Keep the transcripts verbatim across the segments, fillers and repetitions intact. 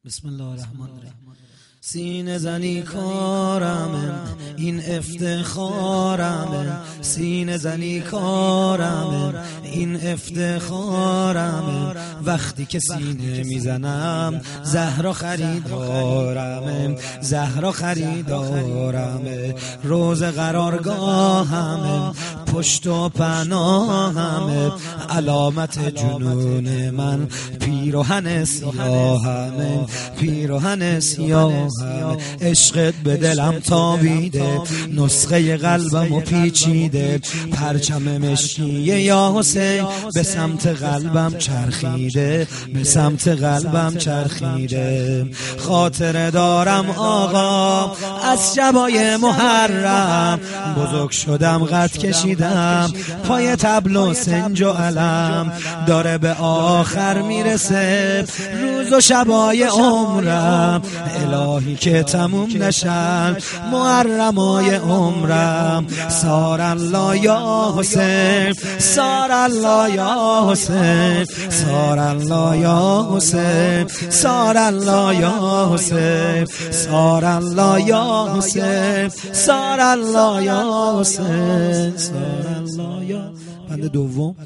بسم الله الرحمن الرحیم. سینه زنی کارمه، این افتخارمه. سینه زنی کارمه، این افتخارمه. وقتی که سینه میزنم زهرا خریدارمه، زهرا خریدارمه. روز قرارگاهمه، پشت و پناهمه. علامت جنون من پیراهن سیاهمه، پیراهن سیاهمه. عشقت به دلم تابیده، نسخه قلبم و پیچیده. پرچم مشکیه یا حسین به سمت قلبم چرخیده، به سمت قلبم چرخیده. خاطره دارم آقا از شبای محرم، بزرگ شدم قد کشیدم پای طبل و سنج و علم. داره به آخر میرسه روز و شبای عمرم، الهی که تموم نشن محرمای عمرم. سار الله یا حسین، سار الله یا حسین، سار الله یا حسین، سار الله یا حسین، سار الله یا حسین، سار الله یا حسین، سار الله یا. بند دوم.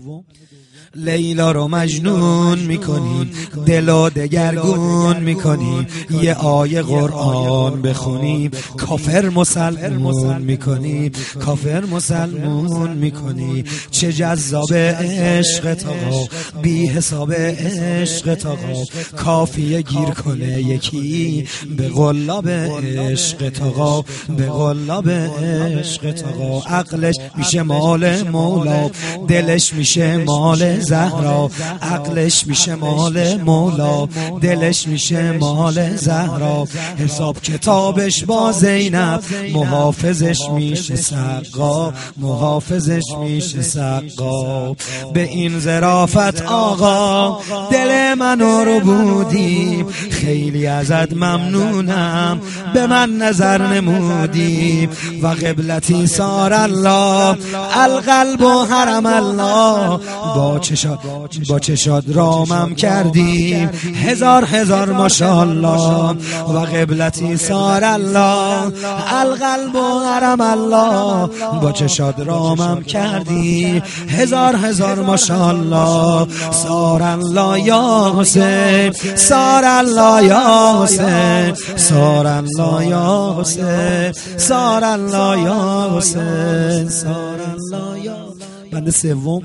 لیلا رو مجنون میکنی، دلو دگرگون میکنی. یه آیه قرآن بخونی کافر مسلمون میکنی، کافر مسلمون میکنی. چه جذاب عشق آقا، بی حساب عشق آقا. کافیه گیر کنه یکی به قلاب عشق آقا، به قلاب عشق آقا. عقلش میشه مال مولا، دلش میشه مال زهرا. عقلش میشه مال مولا، دلش میشه مال زهرا. حساب کتابش با زینب، محافظش میشه سقا، محافظش میشه سقا. به این ظرافت آقا دل منو رو بودی، خیلی ازت ممنونم به من نظر نمودی. و قبلتی سار الله القلب و حرم الله. با چشاد با چشاد رامم کردی هزار هزار ماشاءالله. و قبلتی سار الله القلب و حرم الله. با چشاد رامم کردی هزار هزار ماشاءالله. سار الله یا حسین، سار الله یا حسین، سار الله یا حسین، سار الله یا حسین، سار الله یا. بند سوم.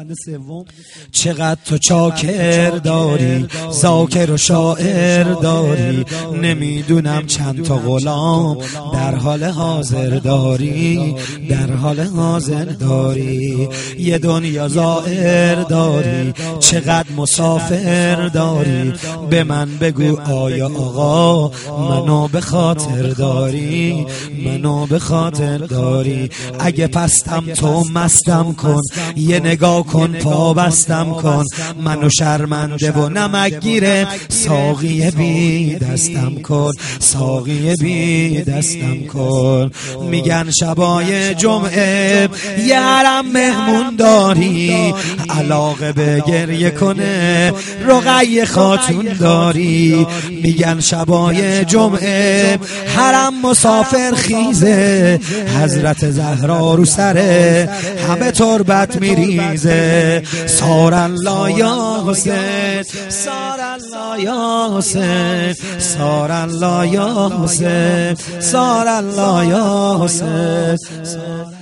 چقدر تو چاکر داری، ذاکر و شاعر داری. نمیدونم چند تا غلام در حال حاضر داری، در حال حاضر داری. یه دنیا زائر داری، چقدر مسافر داری. به من بگو آیا آقا منو به خاطر داری، منو به خاطر داری. اگه پستم تو مستم کن، یه نگاه کن پا بستم کن. منو شرمنده و نمک گیره ساقی بی دستم کن، ساقی بی دستم کن. میگن شبای جمعه یه حرم مهمون داری، علاقه به گریه کنه رقیه خاتون داری. میگن شبای جمعه حرم مسافر خیزه، حضرت زهرا رو سره همه تربت میریزه. سار الله یا حسین، سار الله یا حسین، سار الله یا حسین، سار الله یا حسین.